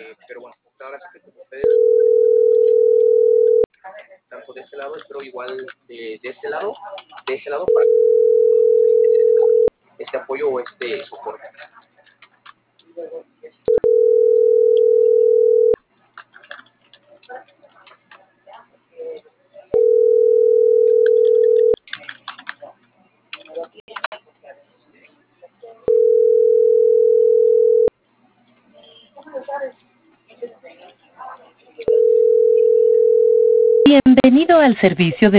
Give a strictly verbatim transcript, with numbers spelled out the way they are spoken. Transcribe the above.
pero bueno, ahora sí que como ustedes, tanto de este lado, espero igual de, de este lado, de ese lado, para este apoyo o este soporte. Bienvenido al servicio de